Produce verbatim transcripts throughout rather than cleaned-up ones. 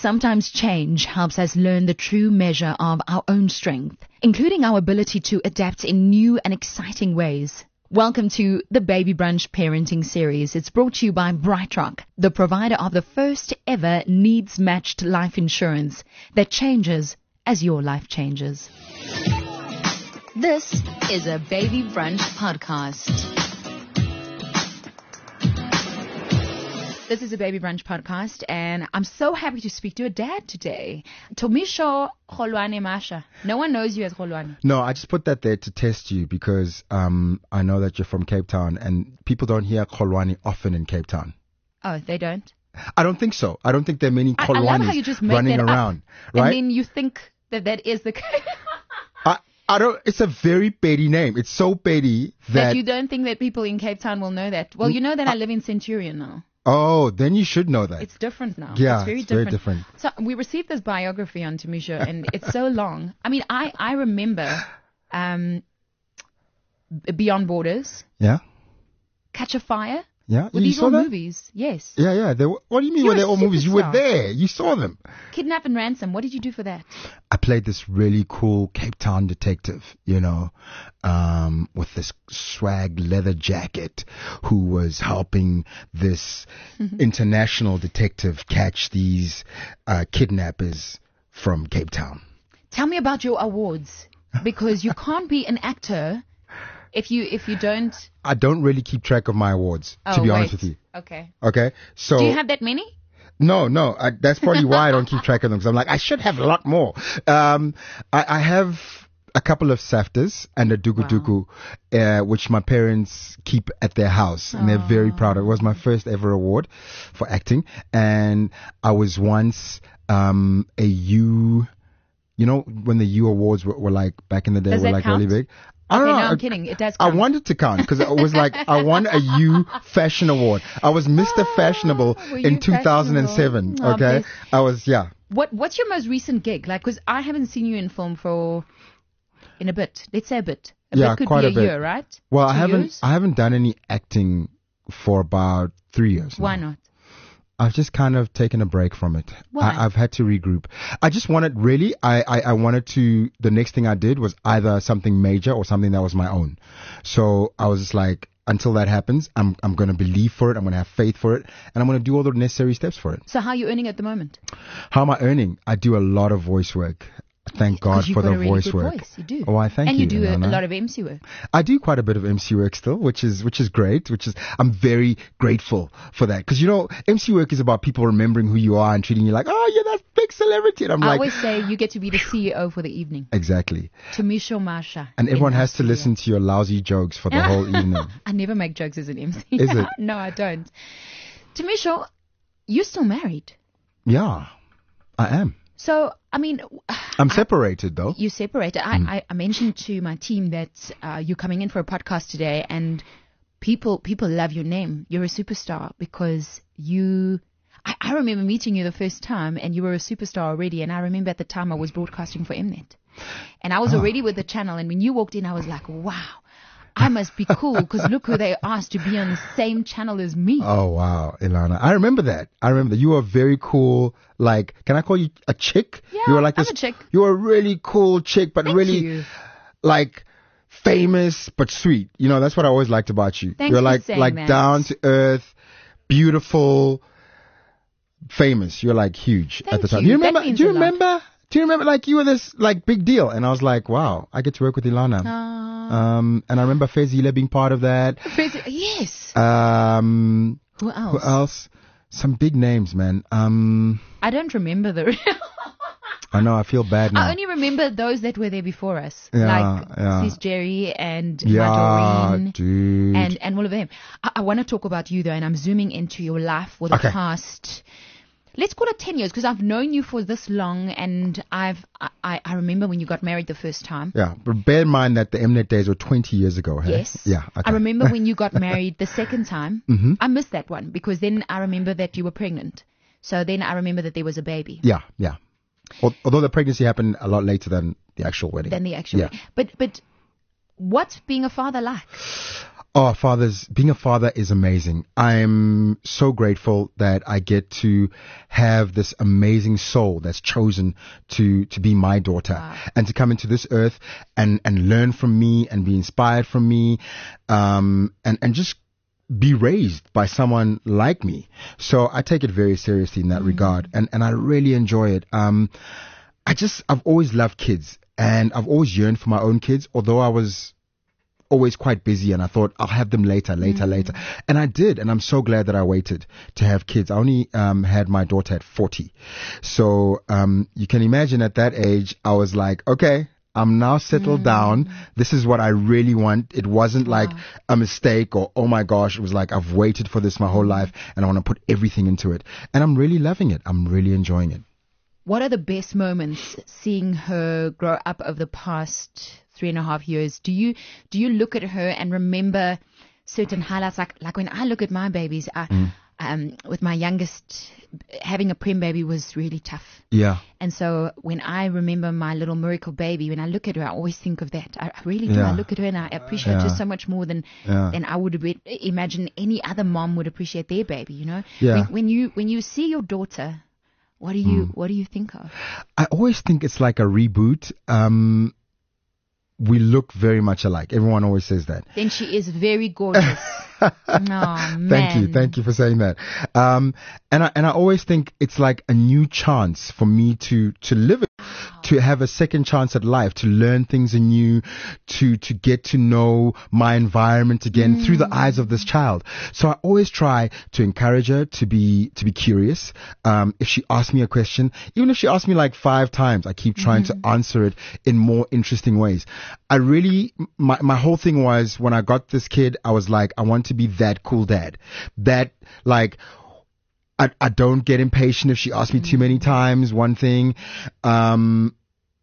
Sometimes change helps us learn the true measure of our own strength, including our ability to adapt in new and exciting ways. Welcome to the Baby Brunch Parenting Series. It's brought to you by BrightRock, the provider of the first ever needs-matched life insurance that changes as your life changes. This is a Baby Brunch podcast. This is a Baby Brunch podcast, and I'm so happy to speak to a dad today. Tomisho Kholwane Masha. No one knows you as Kholwane. No, I just put that there to test you because um, I know that you're from Cape Town, and people don't hear Kholwane often in Cape Town. Oh, they don't? I don't think so. I don't think there are many I, I love how you Kholwanes just make running that around. Up, right? And then you think that that is the case. I, I don't. It's a very petty name. It's so petty that, that you don't think that people in Cape Town will know that. Well, you know that I, I live in Centurion now. Oh, then you should know that. It's different now. Yeah, it's very it's different. very different. So we received this biography on Tomisho, and it's so long. I mean, I, I remember um, Beyond Borders. Yeah. Catch a Fire. Yeah. Were you these saw all that? movies? Yes. Yeah, yeah. They were, what do you mean You're were they a all movies? You were superstar. there. You saw them. Kidnap and Ransom. What did you do for that? I played this really cool Cape Town detective, you know, um, with this swag leather jacket who was helping this international detective catch these uh, kidnappers from Cape Town. Tell me about your awards, because you can't be an actor if you if you don't. I don't really keep track of my awards, Oh, to be wait. honest with you. Okay. Okay? So Do you have that many? No, no. I, that's probably why I don't keep track of them, because I'm like, I should have a lot more. Um, I, I have a couple of SAFTAs and a Dugu Dugu, uh, which my parents keep at their house, and they're very proud. It was my first ever award for acting, and I was once um, a U. You know, when the U Awards were, were like back in the day, Does were that like count? really big. Okay, I don't no, know. I'm kidding. It does I count. wanted to count because it was like I won a U Fashion Award. I was Mister Fashionable were you in two thousand seven. fashionable? Oh, Okay, bless. I was yeah. What What's your most recent gig? Like, because I haven't seen you in film for in a bit. Let's say a bit. A Yeah, bit could quite be a a, bit. year, right? Well, I Two haven't years? I haven't done any acting for about three years. Why now. not? I've just kind of taken a break from it. Why? I, I've had to regroup. I just wanted, really, I, I, I wanted to, the next thing I did was either something major or something that was my own. So I was just like, until that happens, I'm, I'm going to believe for it. I'm going to have faith for it. And I'm going to do all the necessary steps for it. So how are you earning at the moment? How am I earning? I do a lot of voice work. Thank God 'Cause you've for got the a really voice good work. voice. You do. Oh, I thank and you. you do a, a Ilana. lot of M C work. I do quite a bit of M C work still, which is which is great. Which is I'm very grateful for that, because you know M C work is about people remembering who you are and treating you like, oh yeah, that's big celebrity. And I'm I like, always say you get to be the C E O for the evening. exactly. Tomisho Masha. And everyone in our has to studio. listen to your lousy jokes for the whole evening. I never make jokes as an M C. Is it? No, I don't. Tomisho, you're still married. Yeah, I am. So, I mean, I'm separated though. you separated. I, I, I mentioned to my team that uh, you're coming in for a podcast today, and people people love your name. You're a superstar because you. I, I remember meeting you the first time, and you were a superstar already. And I remember at the time I was broadcasting for Mnet, and I was Oh. already with the channel. And when you walked in, I was like, wow. I must be cool because look who they asked to be on the same channel as me. Oh wow, Ilana. I remember that. I remember that. You were very cool. Like, can I call you a chick? Yeah, you were like I'm this. a chick. You were a really cool chick, but Thank really you. like famous but sweet. You know, that's what I always liked about you. Thanks You're for like saying like that. down to earth, beautiful, famous. You're like huge Thank at the time. you. Do you That remember? means Do you a lot. remember? Do you remember? Like you were this like big deal, and I was like, wow, I get to work with Ilana. Uh, Um, and I remember Fezile being part of that. yes. Um, Who else? who else? Some big names, man. Um, I don't remember the. I know, I feel bad now. I only remember those that were there before us, Yeah, like yeah. Sis Jerry and yeah, Madoreen dude. and and all of them. I, I want to talk about you though, and I'm zooming into your life for the Okay. past. Let's call it ten years, because I've known you for this long, and I've I, I remember when you got married the first time. yeah, but bear in mind that the Mnet days were twenty years ago. Hey? Yes. Yeah. Okay. I remember when you got married the second time. Mm-hmm. I missed that one because then I remember that you were pregnant. So then I remember that there was a baby. Yeah, yeah. Al- Although the pregnancy happened a lot later than the actual wedding. Than the actual Yeah. baby. But but what's being a father like? Oh, fathers, being a father is amazing. I'm so grateful that I get to have this amazing soul that's chosen to, to be my daughter Wow. and to come into this earth and, and learn from me and be inspired from me, um, and, and just be raised by someone like me. So I take it very seriously in that mm. regard, and, and I really enjoy it. Um, I just, I've always loved kids, and I've always yearned for my own kids, although I was always quite busy and I thought I'll have them later, later, mm. later. And I did. And I'm so glad that I waited to have kids. I only um, had my daughter at forty. So um, you can imagine at that age, I was like, okay, I'm now settled mm. down. This is what I really want. It wasn't wow. like a mistake or, oh my gosh, it was like, I've waited for this my whole life and I want to put everything into it. And I'm really loving it. I'm really enjoying it. What are the best moments seeing her grow up over the past three and a half years? Do you do you look at her and remember certain highlights? Like like when I look at my babies, I, mm. um, with my youngest, having a prem baby was really tough. Yeah. And so when I remember my little miracle baby, when I look at her, I always think of that. I really do. Yeah. I look at her and I appreciate yeah. her so much more than yeah. than I would be, imagine any other mom would appreciate their baby. You know. Yeah. When, when you when you see your daughter, what do you mm. what do you think of? I always think it's like a reboot. Um, we look very much alike. Everyone always says that. Then she is very gorgeous. Oh, man. Thank you. Thank you for saying that. Um, and I, and I always think it's like a new chance for me to, to live it, wow. to have a second chance at life, to learn things anew, to, to get to know my environment again mm. through the eyes of this child. So I always try to encourage her to be, to be curious. Um, if she asks me a question, even if she asks me like five times, I keep trying mm. to answer it in more interesting ways. I really, my, my whole thing was when I got this kid, I was like, I want to be that cool dad. That, like, I, I don't get impatient if she asks me too many times, one thing. Um,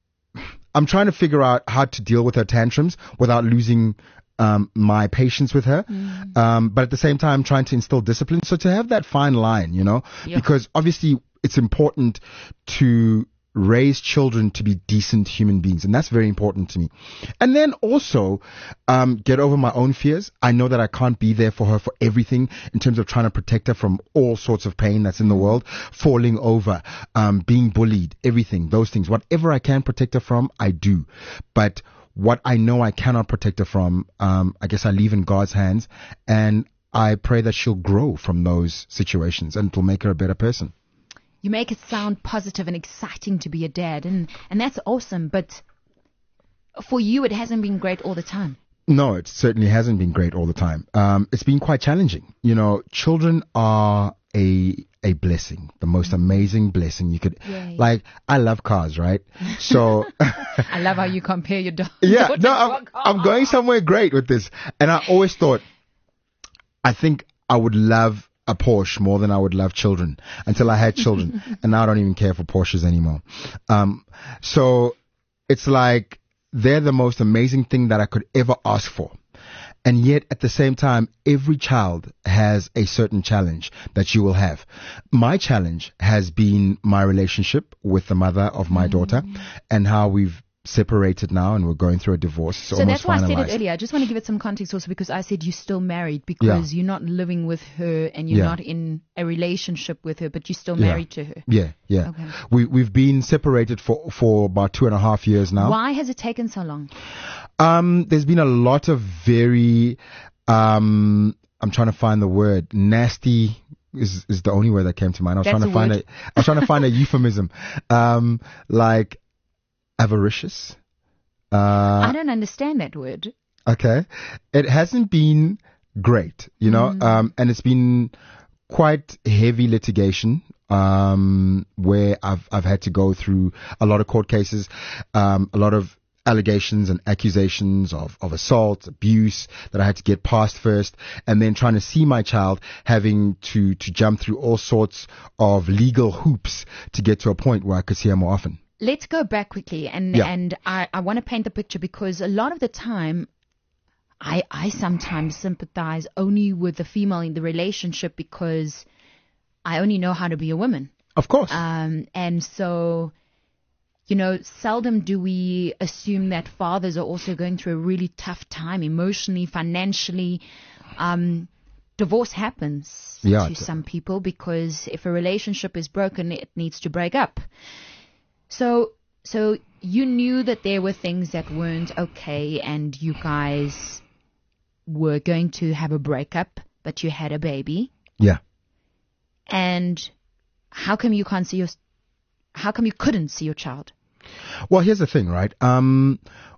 I'm trying to figure out how to deal with her tantrums without losing um, my patience with her. Mm. Um, but at the same time, trying to instill discipline. So to have that fine line, you know, yeah. because obviously it's important to raise children to be decent human beings, and that's very important to me. And then also um get over my own fears. I know that I can't be there for her for everything in terms of trying to protect her from all sorts of pain that's in the world, falling over, um being bullied, everything, those things. Whatever I can protect her from, I do. But what I know I cannot protect her from, um I guess I leave in God's hands, and I pray that she'll grow from those situations and it'll make her a better person. You make it sound positive and exciting to be a dad, and, and that's awesome. But for you, it hasn't been great all the time. No, it certainly hasn't been great all the time. Um, it's been quite challenging. You know, children are a a blessing, the most amazing blessing you could. Yay. Like, I love cars, right? So I love how you compare your dog. Yeah, no, I'm, I'm going somewhere great with this, and I always thought, I think I would love a Porsche more than I would love children until I had children. And now I don't even care for Porsches anymore. Um, so it's like they're the most amazing thing that I could ever ask for. And yet at the same time, every child has a certain challenge that you will have. My challenge has been my relationship with the mother of my mm. daughter and how we've separated now and we're going through a divorce. It's so that's why finalized. I said it earlier. I just want to give it some context also, because I said you're still married because yeah. you're not living with her and you're yeah. not in a relationship with her, but you're still married yeah. to her. Yeah, yeah. Okay. We, we've been separated for, for about two and a half years now. Why has it taken so long? Um, there's been a lot of very, um, I'm trying to find the word, nasty is, is the only word that came to mind. I was that's trying to find word. a, I was trying to find a euphemism. Um, like, avaricious. Uh, I don't understand that word. Okay. It hasn't been great, you know, mm. um, and it's been quite heavy litigation, um, where I've, I've had to go through a lot of court cases, um, a lot of allegations and accusations of, of assault, abuse that I had to get past first, and then trying to see my child having to, to jump through all sorts of legal hoops to get to a point where I could see her more often. Let's go back quickly, and yeah. and I, I want to paint the picture, because a lot of the time, I I sometimes sympathize only with the female in the relationship because I only know how to be a woman. Of course. Um, and so you know, seldom do we assume that fathers are also going through a really tough time emotionally, financially. Um, divorce happens Yeah, to some people because if a relationship is broken, it needs to break up. So, so you knew that there were things that weren't okay and you guys were going to have a breakup, but you had a baby. Yeah. And how come you can't see your, how come you couldn't see your child? Well, here's the thing, right? Um,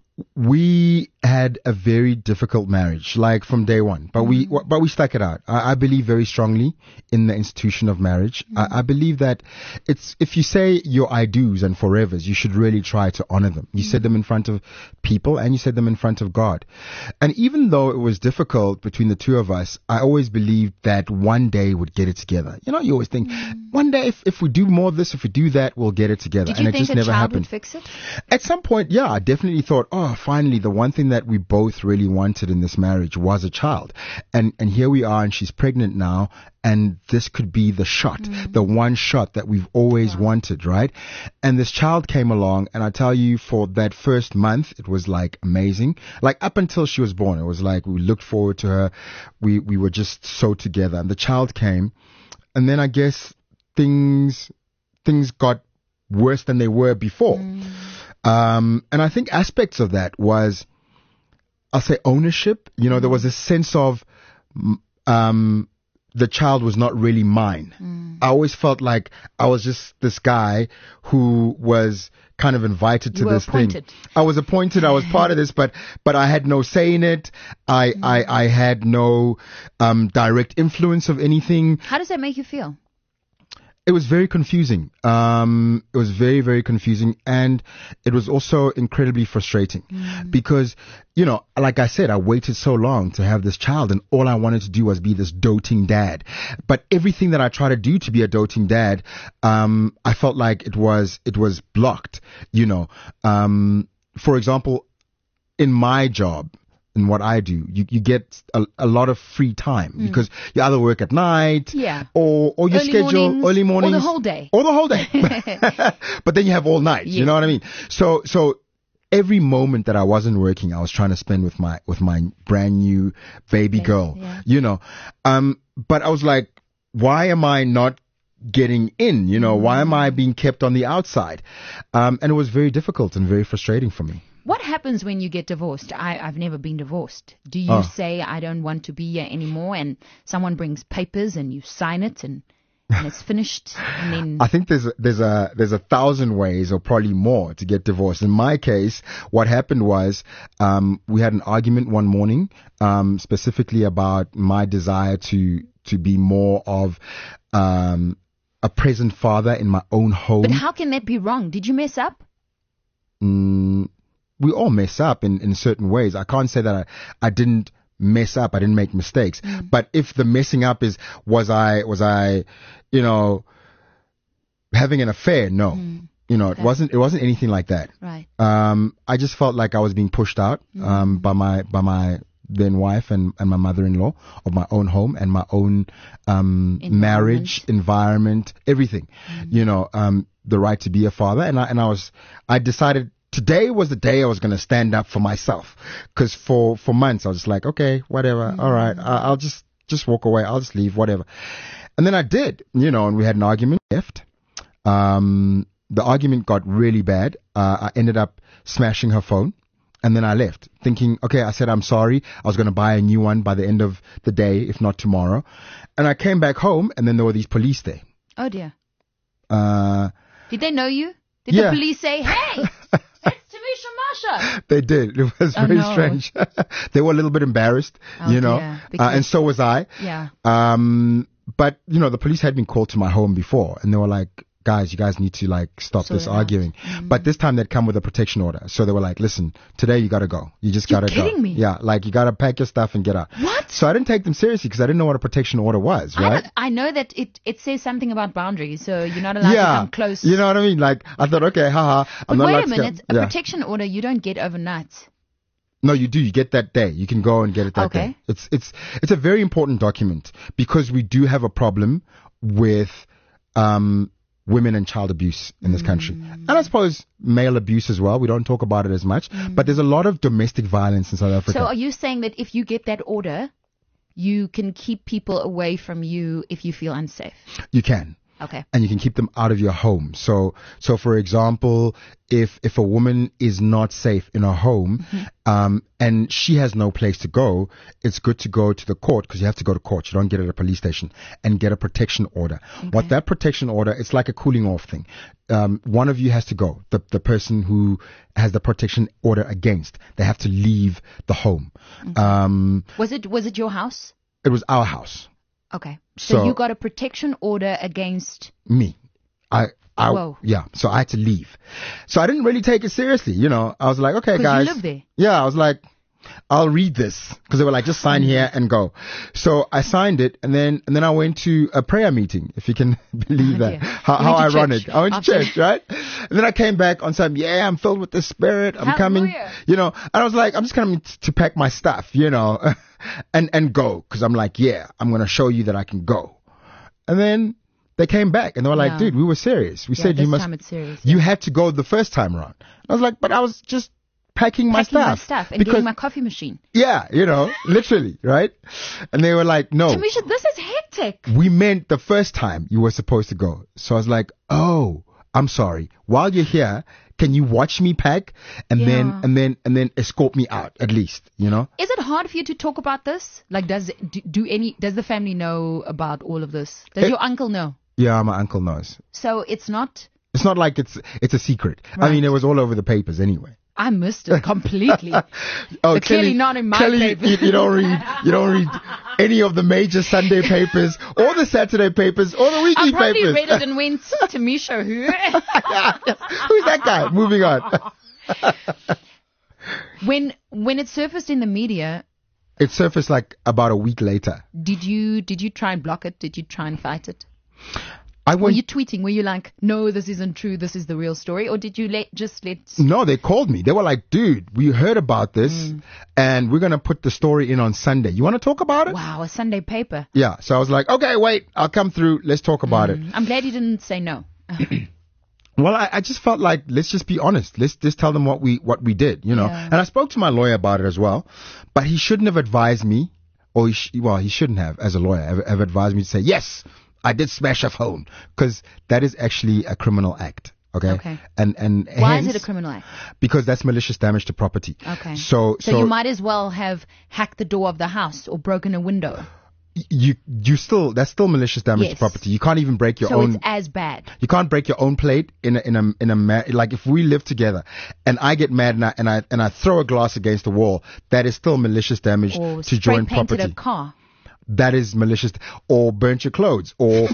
we had a very difficult marriage, like from day one, but mm. we, but we stuck it out. I, I believe very strongly in the institution of marriage. Mm. I, I believe that it's, if you say your I do's and forevers, you should really try to honor them. You mm. said them in front of people and you said them in front of God. And even though it was difficult between the two of us, I always believed that one day we'd get it together. You know, you always think mm. one day if, if we do more of this, if we do that, we'll get it together. Did you and think it just a never child happened. Would fix it? At some point, yeah, I definitely thought, oh, finally, the one thing that we both really wanted in this marriage was a child. And and here we are, and she's pregnant now, and this could be the shot, mm. the one shot that we've always wow. wanted, right? And this child came along, and I tell you, for that first month, it was like amazing. Like up until she was born, it was like we looked forward to her. We, we were just so together. And the child came, and then I guess things, things got worse than they were before. Mm. Um, and I think aspects of that was, I'll say ownership. You know, mm. there was a sense of, um, the child was not really mine. Mm. I always felt like I was just this guy who was kind of invited to you this were appointed. thing. I was appointed. I was part of this, but, but I had no say in it. I, mm. I, I had no, um, direct influence of anything. How does that make you feel? It was very confusing. Um, it was very, very confusing. And it was also incredibly frustrating mm. because, you know, like I said, I waited so long to have this child and all I wanted to do was be this doting dad. But everything that I tried to do to be a doting dad, um, I felt like it was, it was blocked, you know. Um, for example, in my job, in what I do, you, you get a, a lot of free time mm. because you either work at night yeah. or, or your early schedule mornings, early mornings or the whole day or the whole day. But then you have all night, yeah. you know what I mean? So, so every moment that I wasn't working, I was trying to spend with my, with my brand new baby yes, girl, yeah. you know. Um, but I was like, why am I not getting in? You know, mm. why am I being kept on the outside? Um, and it was very difficult and very frustrating for me. What happens when you get divorced? I, I've never been divorced. Do you oh. say, I don't want to be here anymore, and someone brings papers and you sign it and, and it's finished? And then I think there's a, there's a there's a thousand ways or probably more to get divorced. In my case, what happened was um, we had an argument one morning, um, specifically about my desire to to be more of um, a present father in my own home. But how can that be wrong? Did you mess up? Mm, we all mess up in, in certain ways. I can't say that I, I didn't mess up. I didn't make mistakes. Mm. But if the messing up is, was I, was I, you know, having an affair? No. Mm. You know, okay. it wasn't, it wasn't anything like that. Right. Um, I just felt like I was being pushed out, mm. um, by my, by my then wife and, and my mother-in-law of my own home and my own, um, environment. marriage, environment, everything, mm. you know, um, the right to be a father. And I, and I was, I decided, today was the day I was going to stand up for myself. Cause for, for months I was just like, okay, whatever. Mm. All right. I, I'll just, just walk away. I'll just leave, whatever. And then I did, you know, and we had an argument left. Um, the argument got really bad. Uh, I ended up smashing her phone and then I left thinking, okay, I said, I'm sorry. I was going to buy a new one by the end of the day, if not tomorrow. And I came back home and then there were these police there. Oh dear. Uh, did they know you? Did yeah. the police say, hey, it's Tamisha Marsha? They did. It was oh, very no. strange. They were a little bit embarrassed, oh, you know, uh, and so was I. Yeah. Um, but, you know, the police had been called to my home before and they were like, guys, you guys need to like stop Sort this arguing. Mm-hmm. But this time they'd come with a protection order. So they were like, listen, today you got to go. You just got to go. You're kidding me? Yeah. Like you got to pack your stuff and get out. What? So I didn't take them seriously because I didn't know what a protection order was, right? I, I know that it, it says something about boundaries. So you're not allowed yeah. to come close. You know what I mean? Like I thought, okay, haha. I'm but not wait allowed a minute. To a yeah. protection order you don't get overnight. No, you do. You get that day. You can go and get it that okay. day. It's, it's, it's a very important document because we do have a problem with, um, women and child abuse in this Mm. country. And I suppose male abuse as well. We don't talk about it as much, Mm. but there's a lot of domestic violence in South Africa. So are you saying that if you get that order, you can keep people away from you if you feel unsafe? You can. Okay. And you can keep them out of your home. So, so for example, if if a woman is not safe in her home, Mm-hmm. um, and she has no place to go, it's good to go to the court, because you have to go to court. You don't get it at a police station, and get a protection order. What that protection order, it's like a cooling off thing. Um, one of you has to go. The the person who has the protection order against, they have to leave the home. Um, Was it was it your house? it was our house. Okay. So, So- you got a protection order against. Me. I, I, Whoa. yeah. So I had to leave. So I didn't really take it seriously. You know, I was like, okay, 'Cause you guys. live there. Yeah. I was like, I'll read this, because they were like, just sign here and go. So I signed it, and then, and then I went to a prayer meeting, if you can believe that. Yeah. How, You how went to ironic. church I went to after- church, right? And then I came back on some, yeah, I'm filled with the Spirit. I'm coming, Hallelujah. you know, and I was like, I'm just coming t- to pack my stuff, you know, and, and go. Cause I'm like, yeah, I'm going to show you that I can go. And then they came back and they were like, Yeah. dude, we were serious. We Yeah, said this you must, time it's serious. you yeah. had to go the first time around. I was like, but I was just packing my Packing my stuff. stuff and because, getting my coffee machine. yeah, you know, literally, right? And they were like, no, Tamisha, this is hectic. we meant the first time you were supposed to go. So I was like, oh, I'm sorry. While you're here, can you watch me pack and then, Yeah. and then, and then escort me out at least, you know? Is it hard for you to talk about this? Like, does do, do any does the family know about all of this? Does It- your uncle know? Yeah, my uncle knows. So it's not. It's not like it's, it's a secret. I Right. mean, it was all over the papers anyway. I missed it completely. Oh, But clearly not in my clearly papers. You, you don't read, you don't read any of the major Sunday papers, or the Saturday papers, or the I weekly probably papers. read it and went, Tamisha, who? Who's that guy? Moving on. when when it surfaced in the media, It surfaced like about a week later. did you did you try and block it? Did you try and fight it? I Were went. you tweeting? Were you like, no, this isn't true. This is the real story, or did you let just let? No, they called me. They were like, dude, we heard about this, Mm. and we're going to put the story in on Sunday. You want to talk about it? Wow, a Sunday paper. Yeah. So I was like, okay, wait, I'll come through. Let's talk about it. I'm glad you didn't say no. Well, I, I just felt like, let's just be honest. Let's just tell them what we, what we did, you know. Yeah. And I spoke to my lawyer about it as well, but he shouldn't have advised me, or he sh- well, he shouldn't have, as a lawyer, have, have advised me to say, yes, I did smash a phone, because that is actually a criminal act. Okay. Okay. And, and Why hence, is it a criminal act? Because that's malicious damage to property. Okay. So, So, you might as well have hacked the door of the house or broken a window. you, you still, that's still malicious damage Yes. to property. You can't even break your So own. it's as bad. You can't break your own plate in a, in a, in a, ma- like if we live together and I get mad and I, and I, and I throw a glass against the wall, that is still malicious damage Or to spray joint painted property. a car. That is malicious, or burnt your clothes, or,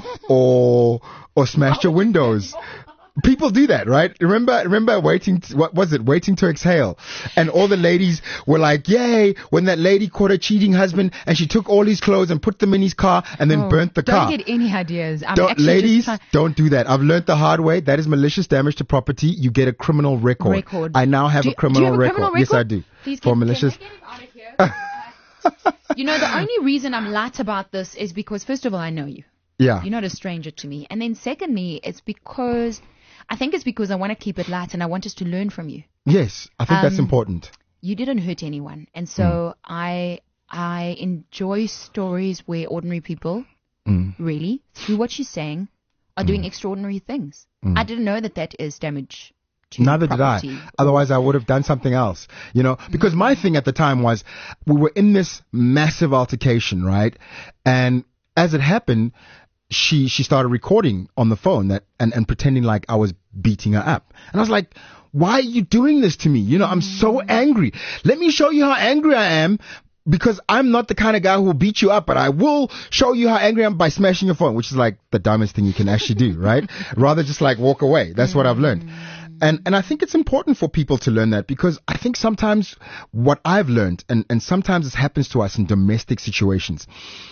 or, or smashed your windows. People do that, right? Remember, remember waiting, to, what was it? Waiting to exhale. And all the ladies were like, yay, when that lady caught her cheating husband and she took all his clothes and put them in his car and then Oh, burnt the don't car. get any ideas. I'm Don't, actually ladies, just trying. don't do that. I've learned the hard way. That is malicious damage to property. You get a criminal record. Record. I now have Do a you- do criminal, you have a record. criminal Yes, I record? do. Please For get- malicious. Can I get him out of here? You know, the only reason I'm light about this is because, first of all, I know you. Yeah. You're not a stranger to me. And then secondly, it's because, I think it's because I want to keep it light and I want us to learn from you. Yes, I think that's Um, important. You didn't hurt anyone. And so I, I enjoy stories where ordinary people, Mm. really, through what you're saying, are doing extraordinary things. I didn't know that that is damage to Neither did property. I. Otherwise, I would have done something else. You know, because my thing at the time was we were in this massive altercation, right? And as it happened, she she started recording on the phone that and, and pretending like I was beating her up. And I was like, why are you doing this to me? You know, I'm so angry. Let me show you how angry I am. Because I'm not the kind of guy who will beat you up, but I will show you how angry I am by smashing your phone, which is like the dumbest thing you can actually do, right? Rather just like walk away. That's what I've learned. And and I think it's important for people to learn that, because I think sometimes what I've learned, and, and sometimes this happens to us in domestic situations,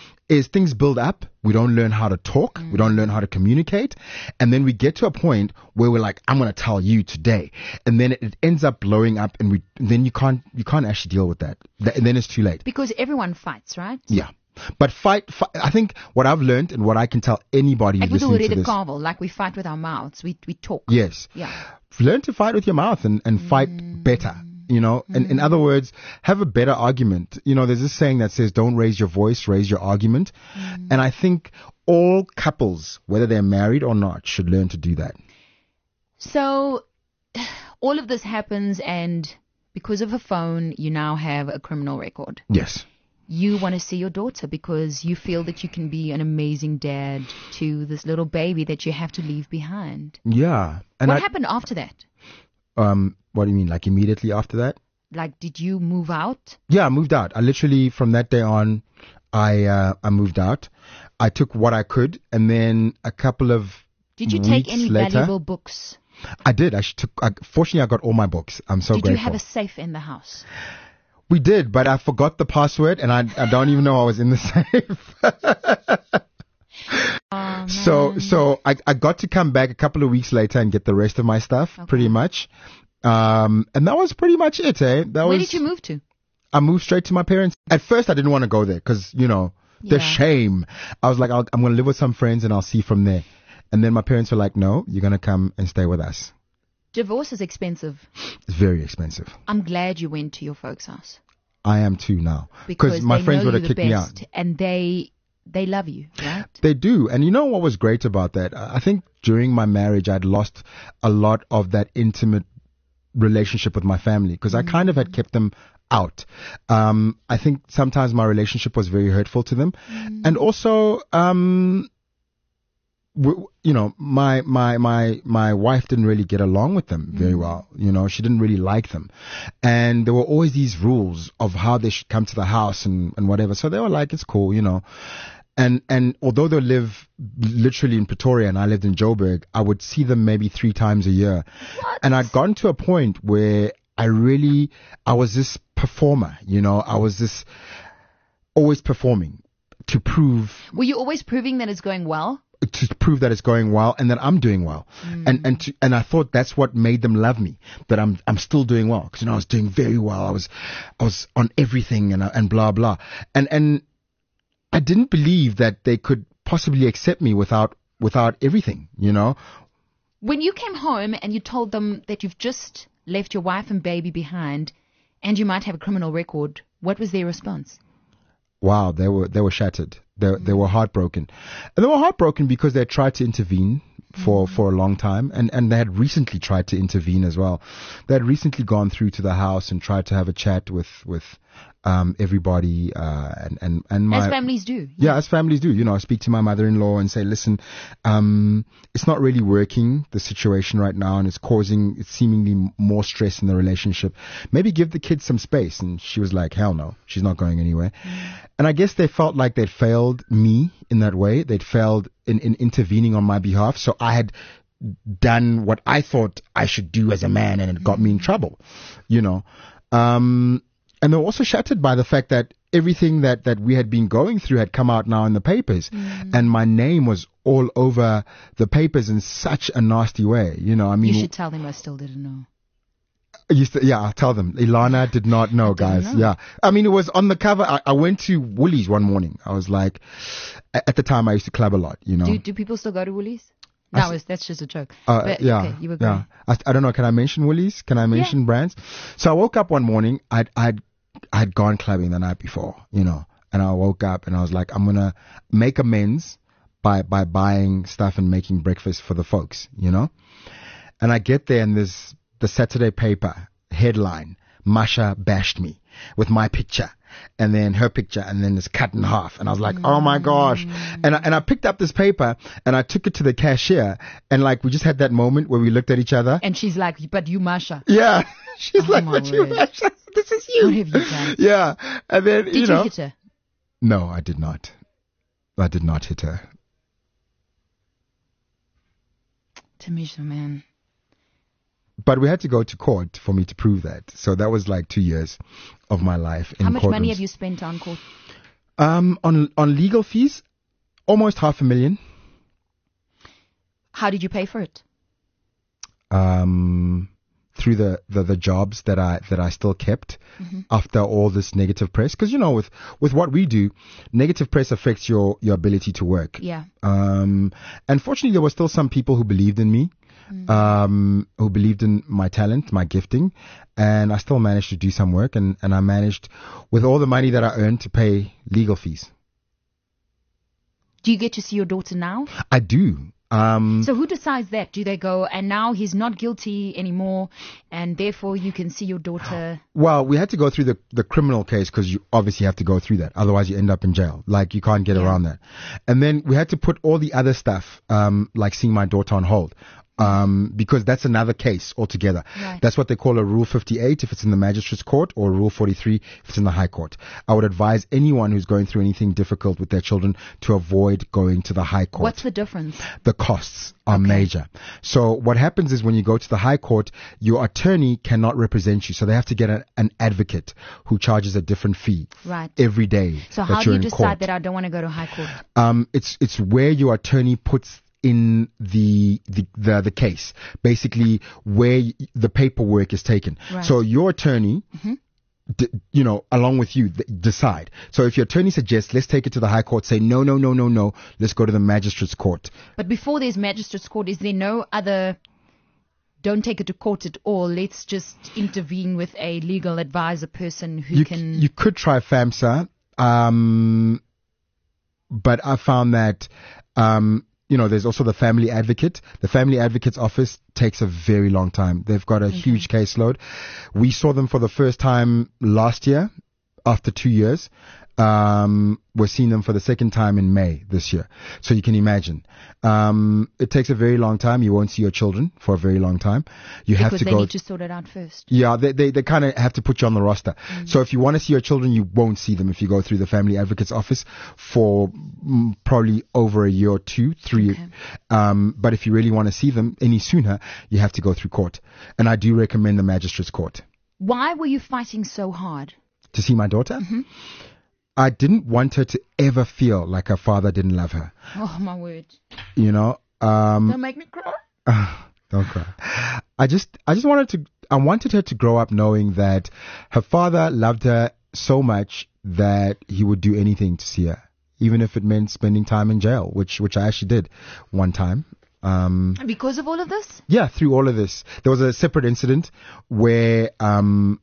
is things build up. We don't learn how to talk. We don't learn how to communicate. And then we get to a point where we're like, I'm going to tell you today. And then it, it ends up blowing up, and we, then you can't, you can't actually deal with that. Th- And then it's too late. Because everyone fights, right? Yeah. But fight, fight, I think what I've learned and what I can tell anybody Ek bedoel listening to rede this. kavel, like we fight with our mouths, we we talk. Yes. Yeah. Learn to fight with your mouth and, and fight Mm. better. You know, and in other words, have a better argument. You know, there's this saying that says, don't raise your voice, raise your argument. Mm. And I think all couples, whether they're married or not, should learn to do that. So, all of this happens, and because of a phone, you now have a criminal record. Yes. You want to see your daughter because you feel that you can be an amazing dad to this little baby that you have to leave behind. Yeah. And what I, happened after that? um, what do you mean? Like immediately after that? Like, did you move out? Yeah, I moved out. I literally, from that day on, I, uh, I moved out. I took what I could, and then a couple of Did you take weeks any later, valuable books? I did. I took, I, fortunately, I got all my books. I'm so Did grateful. you have a safe in the house? We did, but I forgot the password, and I, I don't even know I was in the safe. Oh, so, man. so I, I got to come back a couple of weeks later and get the rest of my stuff, Okay. pretty much. Um, and that was pretty much it, eh? That Where was. did you move to? I moved straight to my parents. At first, I didn't want to go there because, you know, the Yeah. shame. I was like, I'll, I'm going to live with some friends and I'll see from there. And then my parents were like, no, you're going to come and stay with us. Divorce is expensive. It's very expensive. I'm glad you went to your folks' house I am too now. because my they friends know would you have the kicked me best, out. and they they love you, right? They do. And you know what was great about that? I think during my marriage, I'd lost a lot of that intimate relationship with my family because I kind of had kept them out. Um, I think sometimes my relationship was very hurtful to them. And also, um, w- you know, my, my, my, my wife didn't really get along with them very well. You know, she didn't really like them. And there were always these rules of how they should come to the house and, and whatever. So they were like, it's cool, you know. And, and although they live literally in Pretoria and I lived in Joburg, I would see them maybe three times a year. What? And I'd gotten to a point where I really, I was this performer, you know, I was this always performing to prove, Were you always proving that it's going well? to prove that it's going well and that I'm doing well. And, and, to, and I thought that's what made them love me, that I'm, I'm still doing well. Cause you know, I was doing very well. I was, I was on everything and, and blah, blah. And, and I didn't believe that they could possibly accept me without, without everything, you know? When you came home and you told them that you've just left your wife and baby behind and you might have a criminal record, what was their response? Wow, they were they were shattered. They they were heartbroken, and they were heartbroken because they tried to intervene for for a long time, and and they had recently tried to intervene as well. They had recently gone through to the house and tried to have a chat with with um everybody, uh, and and and my As families do. yeah, as families do. You know, I speak to my mother-in-law and say, listen, um, it's not really working, the situation right now, and it's causing it's seemingly more stress in the relationship. Maybe give the kids some space. And she was like, hell no, she's not going anywhere. Mm. And I guess they felt like they'd failed me in that way. They'd failed in, in intervening on my behalf. So I had done what I thought I should do as a man, and it got me in trouble, you know. Um, and they were also shattered by the fact that everything that, that we had been going through had come out now in the papers. Mm. And my name was all over the papers in such a nasty way. You know, I mean. You should tell them I still didn't know. I used to, yeah, I'll tell them. Ilana did not know, guys. know. Yeah. I mean, it was on the cover. I, I went to Woolies one morning. I was like, at the time I used to club a lot, you know. Do, do people still go to Woolies? No, it's, that's just a joke. Uh, but, yeah, okay, you were yeah. I, I don't know. Can I mention Woolies? Can I mention Yeah. brands? So I woke up one morning. I'd, I'd, I'd gone clubbing the night before, you know, and I woke up and I was like, I'm going to make amends by, by buying stuff and making breakfast for the folks, you know? And I get there and there's the Saturday paper headline, Masha bashed me, with my picture and then her picture, and then it's cut in half. And I was like, oh my gosh. And I, and I picked up this paper and I took it to the cashier, and like we just had that moment where we looked at each other. And she's like, but you, Masha. Yeah. She's Oh like, my but you, word. Masha, this is you. What have you done? Yeah. And then, Did you you, know. hit her? No, I did not. I did not hit her. Tamisha, man. But we had to go to court for me to prove that. So that was like two years of my life in How much money courtrooms. have you spent on court? Um, on on legal fees, almost half a million. How did you pay for it? Um, through the, the, the jobs that I that I still kept mm-hmm. after all this negative press. Because, you know, with, with what we do, negative press affects your, your ability to work. Yeah. Um, and fortunately, there were still some people who believed in me, mm-hmm. um, who believed in my talent, my gifting. And I still managed to do some work. And, and I managed, with all the money that I earned, to pay legal fees. Do you get to see your daughter now? I do. Um, so who decides that? Do they go, and now he's not guilty anymore, and therefore you can see your daughter? Well, we had to go through the, the criminal case because you obviously have to go through that. Otherwise you end up in jail. Like, you can't get yeah. around that. And then we had to put all the other stuff, um, like seeing my daughter on hold. Um, because that's another case altogether. Right. That's what they call a Rule fifty-eight if it's in the magistrate's court, or Rule forty-three if it's in the High Court. I would advise anyone who's going through anything difficult with their children to avoid going to the High Court. What's the difference? The costs are okay. major. So what happens is when you go to the High Court, your attorney cannot represent you. So they have to get a, an advocate who charges a different fee right. every day. So that how do you're you in decide court. that I don't want to go to High Court? Um, it's, it's where your attorney puts in the, the, the, the case, basically where y- the paperwork is taken. Right. So your attorney, mm-hmm. d- you know, along with you, th- decide. So if your attorney suggests, let's take it to the High Court, say, no, no, no, no, no, let's go to the magistrate's court. But before there's magistrate's court, is there no other, don't take it to court at all, let's just intervene with a legal advisor person who you, can... You could try FAMSA, um, but I found that, um, you know, there's also the family advocate. The family advocate's office takes a very long time. They've got a okay. huge caseload. We saw them for the first time last year after two years. Um, we're seeing them for the second time in May this year. So you can imagine. Um, it takes a very long time. You won't see your children for a very long time. You because have to they go. need to sort it out first. Yeah, they they, they kind of have to put you on the roster. Mm. So if you want to see your children, you won't see them if you go through the family advocate's office for mm, probably over a year or two, three. Okay. Um, but if you really want to see them any sooner, you have to go through court. And I do recommend the magistrate's court. Why were you fighting so hard? To see my daughter? Mm-hmm. I didn't want her to ever feel like her father didn't love her. Oh, my word. You know, um, don't make me cry. Uh, don't cry. I just, I just wanted to, I wanted her to grow up knowing that her father loved her so much that he would do anything to see her, even if it meant spending time in jail, which, which I actually did one time. Um, because of all of this? Yeah, through all of this. There was a separate incident where, um,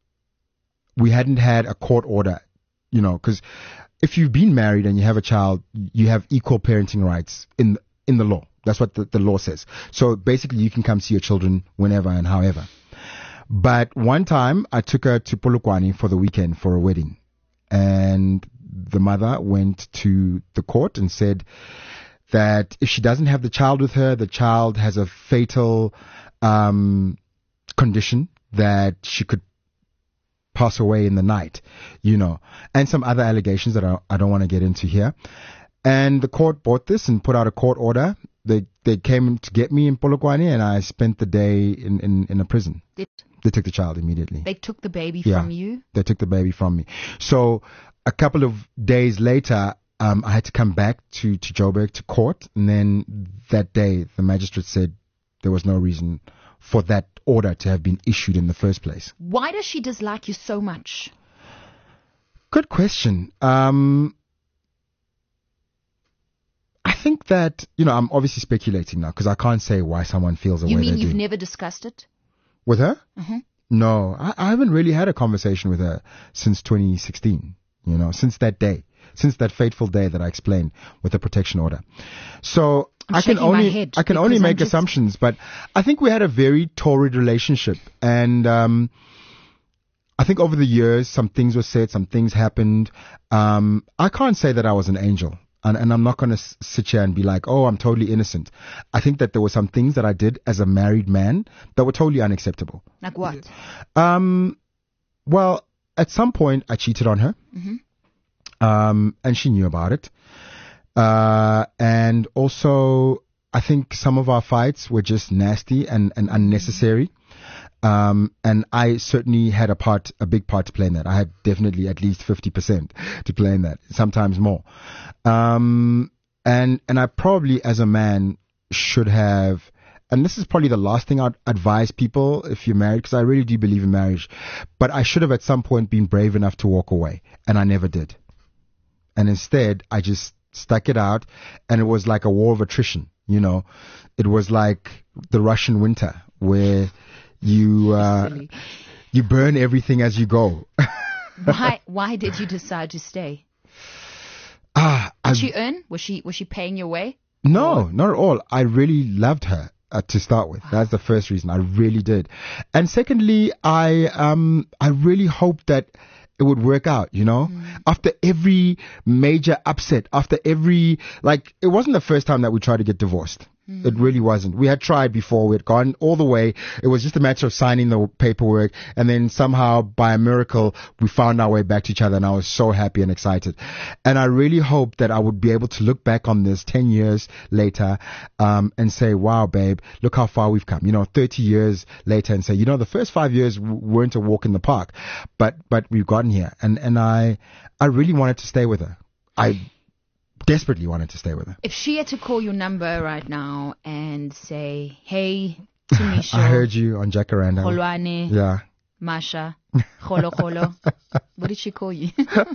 we hadn't had a court order. You know, because if you've been married and you have a child, you have equal parenting rights in in the law. That's what the, the law says. So basically, you can come see your children whenever and however. But one time, I took her to Polokwane for the weekend for a wedding, and the mother went to the court and said that if she doesn't have the child with her, the child has a fatal um, condition that she could pass away in the night, you know, and some other allegations that I, I don't want to get into here. And the court bought this and put out a court order. They they came to get me in Polokwane, and I spent the day in, in, in a prison. Did they took the child immediately. They took the baby yeah, from you? They took the baby from me. So a couple of days later, um, I had to come back to, to Joburg to court. And then that day, the magistrate said there was no reason for that order to have been issued in the first place. Why does she dislike you so much? Good question. Um, I think that, you know, I'm obviously speculating now because I can't say why someone feels the you way they do. You mean you've never discussed it? With her? Mm-hmm. No, I, I haven't really had a conversation with her since twenty sixteen, you know, since that day, since that fateful day that I explained with the protection order. So I'm I can only I can only make just... assumptions, but I think we had a very torrid relationship, and um, I think over the years some things were said, some things happened. Um, I can't say that I was an angel, and, and I'm not going to s- sit here and be like, oh, I'm totally innocent. I think that there were some things that I did as a married man that were totally unacceptable. Like what? Um, well, at some point I cheated on her, mm-hmm. um, and she knew about it. Uh, and also, I think some of our fights were just nasty and, and unnecessary. Um, and I certainly had a part, a big part to play in that. I had definitely at least fifty percent to play in that, sometimes more. Um, and, and I probably as a man should have and this is probably the last thing I'd advise people if you're married, because I really do believe in marriage, but I should have at some point been brave enough to walk away, and I never did. And instead, I just stuck it out, and it was like a war of attrition, you know. It was like the Russian winter, where you uh, you burn everything as you go. Why Why did you decide to stay? Ah, Did I, she earn? Was she Was she paying your way? no, not at all. I really loved her. Uh, to start with, that's the first reason. I really did, and secondly, I um I really hoped that it would work out, you know, mm. after every major upset, after every, like, it wasn't the first time that we tried to get divorced. Mm. It really wasn't. We had tried before. We had gone all the way. It was just a matter of signing the paperwork. And then somehow, by a miracle, we found our way back to each other. And I was so happy and excited. And I really hoped that I would be able to look back on this ten years later, um, and say, wow, babe, look how far we've come. You know, thirty years later, and say, you know, the first five years weren't a walk in the park, but, but we've gotten here. And, and I, I really wanted to stay with her. I desperately wanted to stay with her. If she had to call your number right now and say, hey, Tumisho, I heard you on Jacaranda. Holwane, yeah. Masha, Kholo Kholo. What did she call you?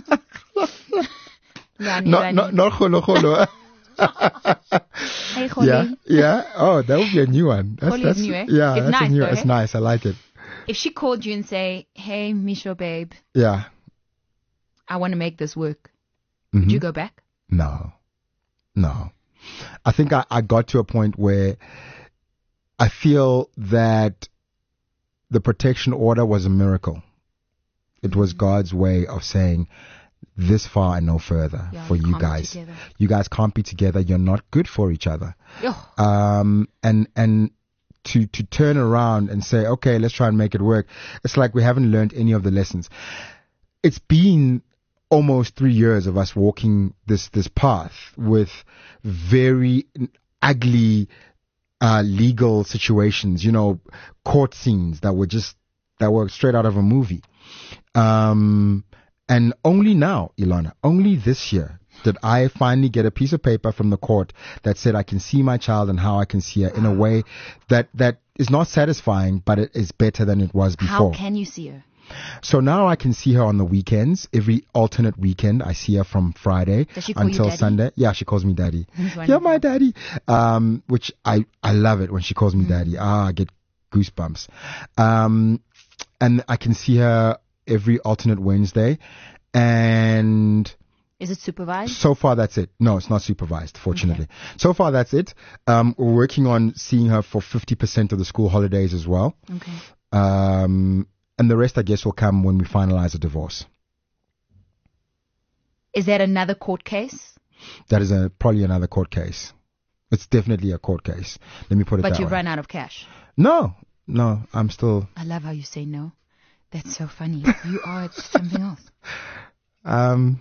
Lani, not, Lani. not, not Kholo Kholo. Hey, Kholi. Yeah, yeah. Oh, that would be a new one. That's, Kholi that's, is new, eh? Yeah, It's that's nice a new. though, It's eh? nice. I like it. If she called you and say, hey, Misho, babe, Yeah. I want to make this work, Mm-hmm. would you go back? No, no. I think I, I got to a point where I feel that the protection order was a miracle. It was God's way of saying, this far and no further Yeah, for you you can't be guys. together. You guys can't be together. You're not good for each other. Oh, Um, and, and to, to turn around and say, okay, let's try and make it work. It's like we haven't learned any of the lessons. It's been almost three years of us walking this, this path with very ugly, uh, legal situations, you know, court scenes that were just, that were straight out of a movie. Um, and only now, Ilana, only this year did I finally get a piece of paper from the court that said I can see my child and how I can see her in a way that, that is not satisfying, but it is better than it was before. how can you see her? So now I can see her on the weekends. Every alternate weekend, I see her from Friday Does she call you until daddy? Sunday. Yeah, she calls me daddy. That's Yeah, wonderful. my daddy. Um, which I, I love it when she calls me Mm. daddy. Ah, I get goosebumps. Um, and I can see her every alternate Wednesday. And Is it supervised? so far that's it. No, it's not supervised, fortunately. So far that's it. Um, we're working on seeing her for fifty percent of the school holidays as well. Okay. Um, and the rest, I guess, will come when we finalize a divorce. Is that another court case? That is a, probably another court case. It's definitely a court case. Let me put it But that you've way. run out of cash. No, no, I'm still, I love how you say no. That's so funny. You are something else. um,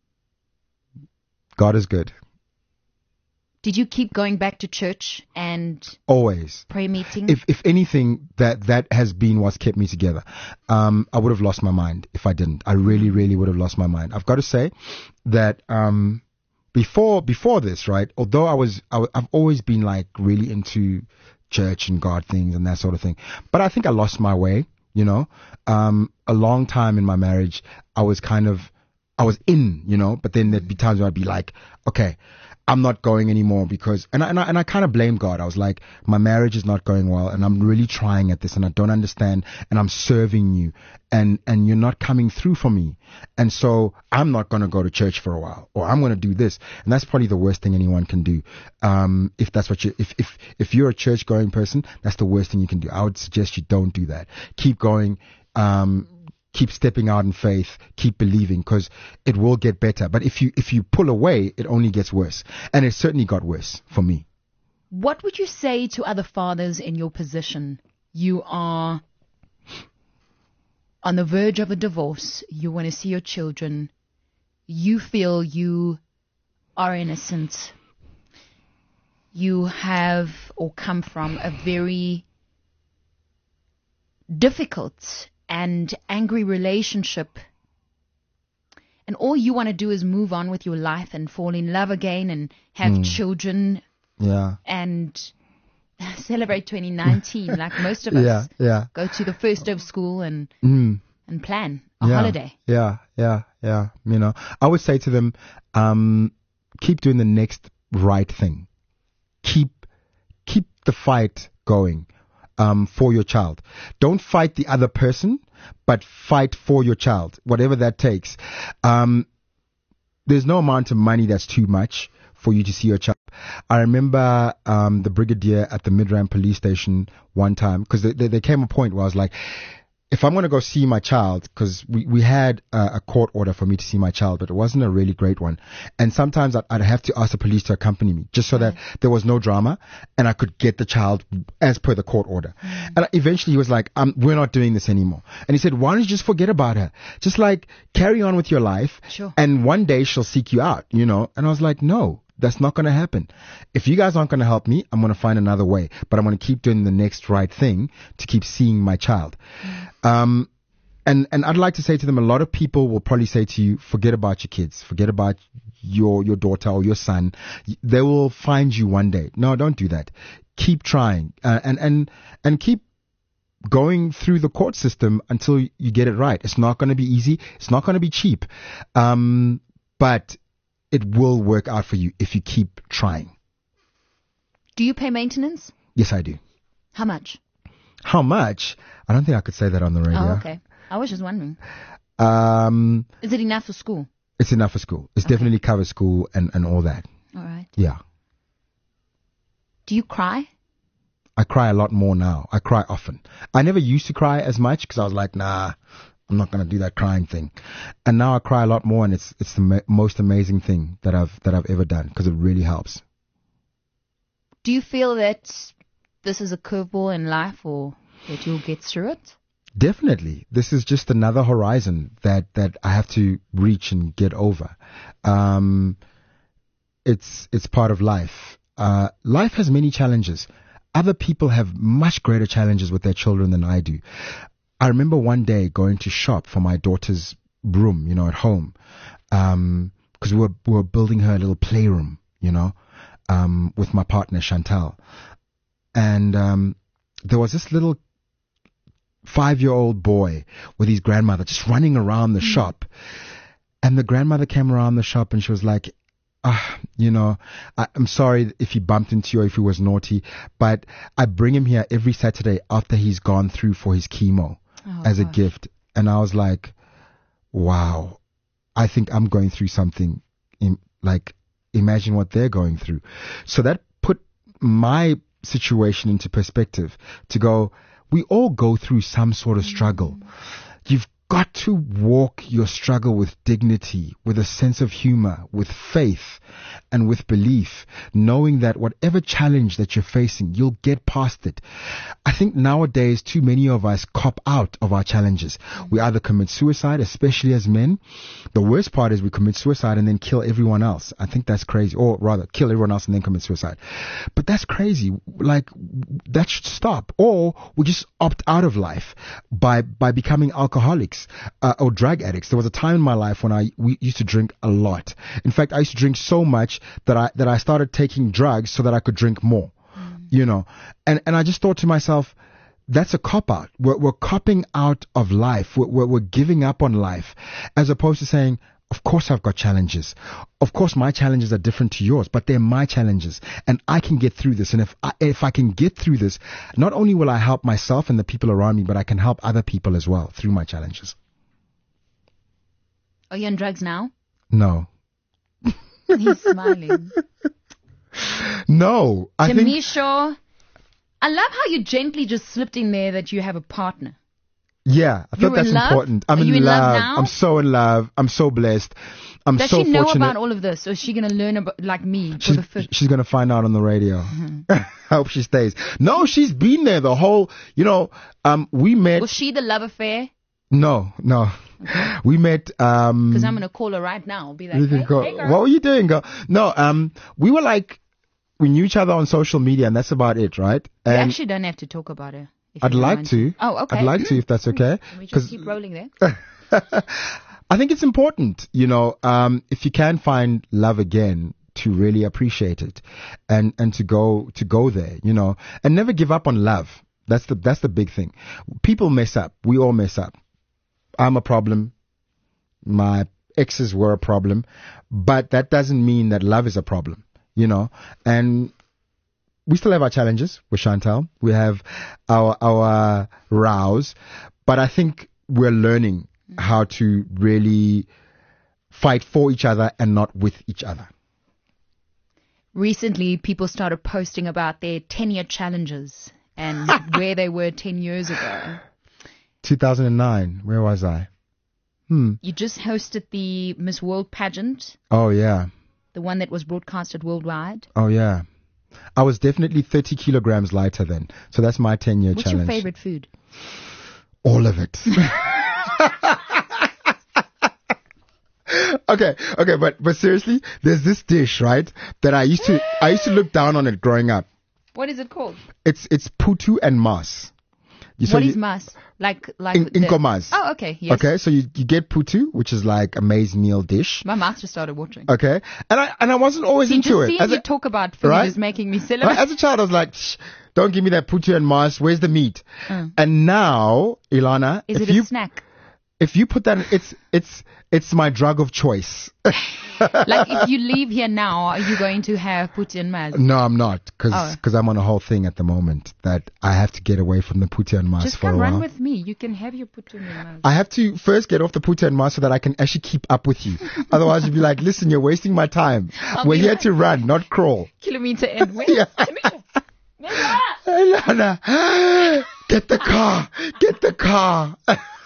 God is good. Did you keep going back to church and Always. prayer meeting? If, if anything, that, that has been what's kept me together. Um, I would have lost my mind if I didn't. I really, really would have lost my mind. I've got to say that, um, before, before this, right, although I was, I, I've always been like really into church and God things and that sort of thing, but I think I lost my way, you know, um, a long time in my marriage, I was kind of, I was in, you know, but then there'd be times where I'd be like, okay, I'm not going anymore because, and I, and I, and I kind of blame God. I was like, my marriage is not going well and I'm really trying at this and I don't understand and I'm serving you and, and you're not coming through for me. And so I'm not going to go to church for a while or I'm going to do this. And that's probably the worst thing anyone can do. Um, if that's what you, if, if, if you're a church going person, that's the worst thing you can do. I would suggest you don't do that. Keep going. Um, Keep stepping out in faith, keep believing, because it will get better. But if you if you pull away, it only gets worse. And it certainly got worse for me. What would you say to other fathers in your position? You are on the verge of a divorce. You want to see your children. You feel you are innocent. You have or come from a very difficult and angry relationship, and all you want to do is move on with your life and fall in love again and have Mm. children Yeah. and celebrate twenty nineteen like most of us. Yeah, yeah. Go to the first day of school and Mm. and plan a yeah, holiday. Yeah, yeah, yeah. You know, I would say to them, um, keep doing the next right thing. Keep, keep the fight going, um, for your child. Don't fight the other person, but fight for your child, whatever that takes. Um, there's no amount of money that's too much for you to see your child. I remember, um, the brigadier at the Midrand police station one time, because there, there came a point where I was like, if I'm going to go see my child, because we, we had a, a court order for me to see my child, but it wasn't a really great one. And sometimes I'd, I'd have to ask the police to accompany me just so that there was no drama and I could get the child as per the court order. Mm. And eventually he was like, um, we're not doing this anymore. And he said, why don't you just forget about her? Just like carry on with your life. Sure. And one day she'll seek you out, you know? And I was like, no. That's not going to happen. If you guys aren't going to help me, I'm going to find another way. But I'm going to keep doing the next right thing to keep seeing my child. Mm. Um, and, and I'd like to say to them, a lot of people will probably say to you, forget about your kids. Forget about your, your daughter or your son. They will find you one day. No, don't do that. Keep trying. Uh, and, and, and keep going through the court system until you get it right. It's not going to be easy. It's not going to be cheap. Um, but it will work out for you if you keep trying. Do you pay maintenance? Yes, I do. How much? How much? I don't think I could say that on the radio. Oh, okay. I was just wondering. Um, Is it enough for school? It's enough for school. It's Okay. definitely covers school and, and all that. All right. Yeah. Do you cry? I cry a lot more now. I cry often. I never used to cry as much because I was like, nah, I'm not going to do that crying thing. And now I cry a lot more, and it's it's the ma- most amazing thing that I've that I've ever done because it really helps. Do you feel that this is a curveball in life, or that you'll get through it? Definitely. This is just another horizon that, that I have to reach and get over. Um, it's, it's part of life. Uh, life has many challenges. Other people have much greater challenges with their children than I do. I remember one day going to shop for my daughter's room, you know, at home. Um, cause we were, we were building her a little playroom, you know, um, with my partner Chantal. And, um, there was this little five-year-old boy with his grandmother just running around the mm. shop. And the grandmother came around the shop and she was like, ah, you know, I, I'm sorry if he bumped into you or if he was naughty, but I bring him here every Saturday after he's gone through for his chemo oh, as a gosh. gift. And I was like, wow, I think I'm going through something. In, like, imagine what they're going through. So that put my situation into perspective to go, we all go through some sort of struggle. You've got to walk your struggle with dignity, with a sense of humor, with faith, and with belief, knowing that whatever challenge that you're facing, you'll get past it. I think nowadays too many of us cop out of our challenges. We either commit suicide, especially as men. The worst part is we commit suicide and then kill everyone else. I think that's crazy. Or rather, kill everyone else and then commit suicide. But that's crazy. Like, that should stop. Or we just opt out of life by, by becoming alcoholics. Uh, or drug addicts. There was a time in my life when I we used to drink a lot. In fact, I used to drink so much that I that I started taking drugs so that I could drink more. Mm. You know, and and I just thought to myself, that's a cop out. We're we're copping out of life. We're, we're we're giving up on life, as opposed to saying, of course I've got challenges. Of course my challenges are different to yours, but they're my challenges and I can get through this. And if I, if I can get through this, not only will I help myself and the people around me, but I can help other people as well through my challenges. Are you on drugs now? No. He's smiling. No. I think... Tamisho, I love how you gently just slipped in there that you have a partner. Yeah, I thought that's important. I'm Are in, you in love. love now? I'm so in love. I'm so blessed. I'm Does so she know fortunate. about all of this, or is she going to learn about, like me, she's, for the fifth? She's going to find out on the radio. Mm-hmm. I hope she stays. No, she's been there the whole, you know, um, we met. Was she the love affair? No, no. Okay. We met, um. Because I'm going to call her right now. I'll be like, hey, go, hey girl. What were you doing, girl? No, um, we were like, we knew each other on social media and that's about it, right? And you actually don't have to talk about her. I'd like to. to. Oh, okay. I'd like to if that's okay. Can we just keep rolling there? I think it's important, you know, um, if you can find love again, to really appreciate it and, and to go, to go there, you know, and never give up on love. That's the, that's the big thing. People mess up. We all mess up. I'm a problem. My exes were a problem, but that doesn't mean that love is a problem, you know, and we still have our challenges with Chantal. We have our, our rows, but I think we're learning how to really fight for each other and not with each other. Recently, people started posting about their ten-year challenges and where they were ten years ago. two thousand nine, where was I? Hmm. You just hosted the Miss World pageant. Oh, yeah. The one that was broadcasted worldwide. Oh, yeah. I was definitely thirty kilograms lighter then. So that's my ten-year What's challenge. your favorite food? All of it. Okay, okay, but but seriously, there's this dish, right, that I used to I used to look down on it growing up. What is it called? It's it's putu and mas. You, so what is you, mas? Like like in, the- inkomas. Oh, okay. Yes. Okay, so you, you get putu, which is like a maize meal dish. My mouth just started watering. Okay, and I and I wasn't always See, into just it. seeing As you a, talk about food right? is making me silly. right, as a child, I was like, Shh, don't give me that putu and mas. Where's the meat? Mm. And now, Ilana, Is if it you a snack? if you put that, in, it's it's it's my drug of choice. Like if you leave here now, are you going to have putu and mas? No, I'm not, because Oh. I'm on a whole thing at the moment that I have to get away from the putu and mas Just for a come while. run with me. You can have your putu and mas. I have to first get off the putu and mas so that I can actually keep up with you. Otherwise, you'd be like, listen, you're wasting my time. I'll We're be here like- to run, not crawl. Kilometer in. Wait, Yeah. Tamisha. Tamisha. Ilana, get the car, get the car.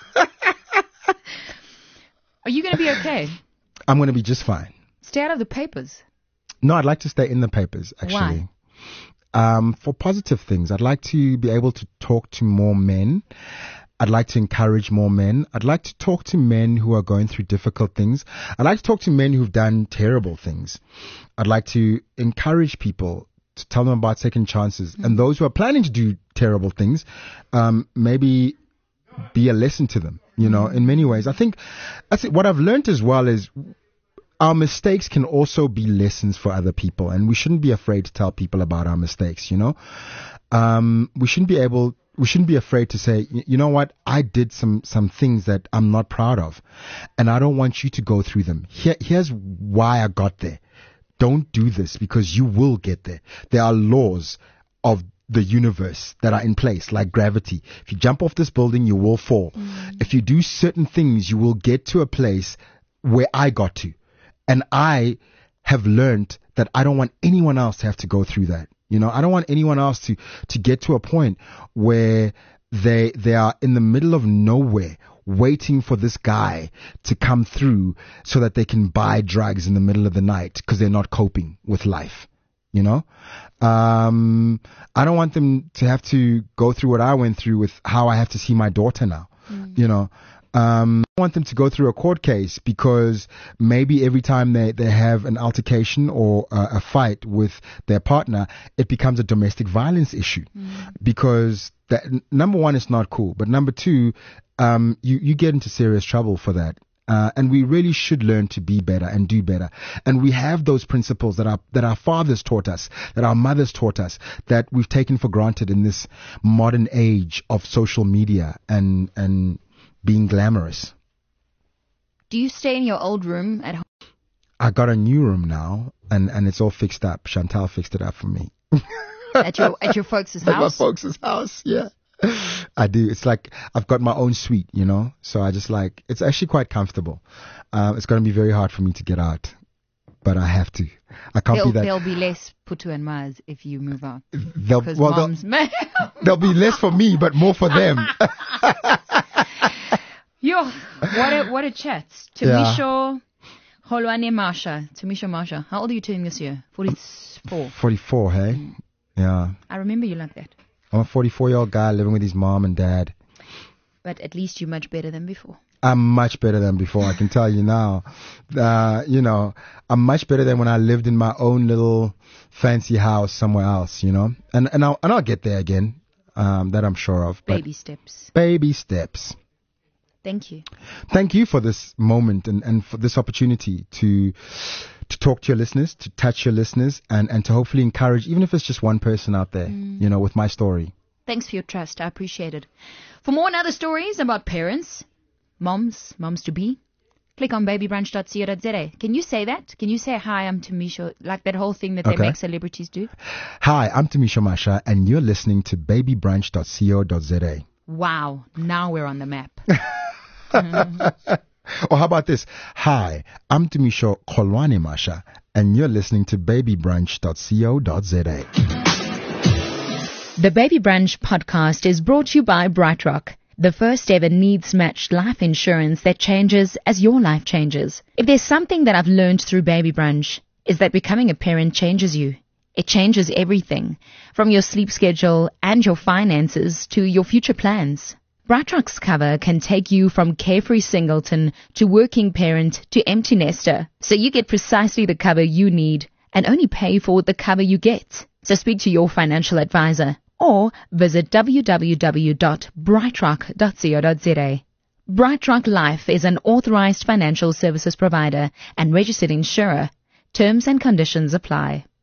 Are you going to be okay? I'm going to be just fine. Stay out of the papers. No, I'd like to stay in the papers, actually. Um, for positive things. I'd like to be able to talk to more men. I'd like to encourage more men. I'd like to talk to men who are going through difficult things. I'd like to talk to men who've done terrible things. I'd like to encourage people to tell them about second chances. Mm-hmm. And those who are planning to do terrible things, um, maybe be a lesson to them, you know, in many ways. I think that's it. What I've learned as well is our mistakes can also be lessons for other people, and we shouldn't be afraid to tell people about our mistakes, you know. Um, we shouldn't be able, we shouldn't be afraid to say, you know what, I did some, some things that I'm not proud of, and I don't want you to go through them. Here, here's why I got there. Don't do this because you will get there. There are laws of the universe that are in place, like gravity. If you jump off this building, you will fall. Mm. If you do certain things, you will get to a place where I got to. And I have learned that I don't want anyone else to have to go through that. You know, I don't want anyone else to, to get to a point where they, they are in the middle of nowhere waiting for this guy to come through so that they can buy drugs in the middle of the night because they're not coping with life. You know, um, I don't want them to have to go through what I went through with how I have to see my daughter now. Mm. You know, um, I want them to go through a court case because maybe every time they, they have an altercation or a, a fight with their partner, it becomes a domestic violence issue. Mm. Because that, number one, it's not cool. But number two, um, you, you get into serious trouble for that. Uh, and we really should learn to be better and do better. And we have those principles that our, that our fathers taught us, that our mothers taught us, that we've taken for granted in this modern age of social media and, and being glamorous. Do you stay in your old room at home? I got a new room now and, and it's all fixed up. Chantal fixed it up for me. At your, at your folks' house? At my folks' house, yeah. I do. It's like I've got my own suite, you know. So I just like it's actually quite comfortable. Um, it's going to be very hard for me to get out, but I have to. I can't there'll, be that. There'll be less putu and mas if you move out. They'll, well, moms they'll, there'll be less for me, but more for them. Yo, what a what a chat. Tamisha Holwane Marsha. Tamisha Marsha. How old are you turning this year? Forty-four. Forty-four. Hey. Mm. Yeah. I remember you like that. I'm a forty-four-year-old guy living with his mom and dad. But at least you're much better than before. I'm much better than before, I can tell you now. Uh, you know, I'm much better than when I lived in my own little fancy house somewhere else, you know. And and I'll, and I'll get there again, um, that I'm sure of. Baby steps. Baby steps. Thank you. Thank you for this moment and, and for this opportunity to to talk to your listeners, to touch your listeners, and, and to hopefully encourage, even if it's just one person out there, mm. you know, with my story. Thanks for your trust. I appreciate it. For more and other stories about parents, moms, moms to be, click on baby brunch dot co dot za. Can you say that? Can you say, hi, I'm Tamisha, like that whole thing that they Okay. make celebrities do? Hi, I'm Tamisha Masha, and you're listening to baby brunch dot co dot za. Wow, now we're on the map. Or how about this? Hi, I'm Tamisha Kolwane Masha, and you're listening to baby brunch dot co dot za. The Baby Brunch podcast is brought to you by BrightRock, the first ever needs-matched life insurance that changes as your life changes. If there's something that I've learned through Baby Brunch, is that becoming a parent changes you. It changes everything, from your sleep schedule and your finances to your future plans. BrightRock's cover can take you from carefree singleton to working parent to empty nester, so you get precisely the cover you need and only pay for the cover you get. So speak to your financial advisor or visit w w w dot brightrock dot co dot za. BrightRock Life is an authorized financial services provider and registered insurer. Terms and conditions apply.